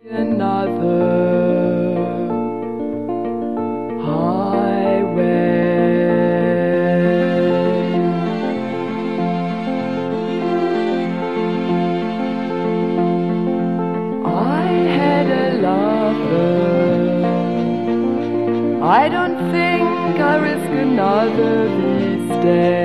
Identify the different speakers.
Speaker 1: Another highway. I had a lover. I don't think I'll risk another these days.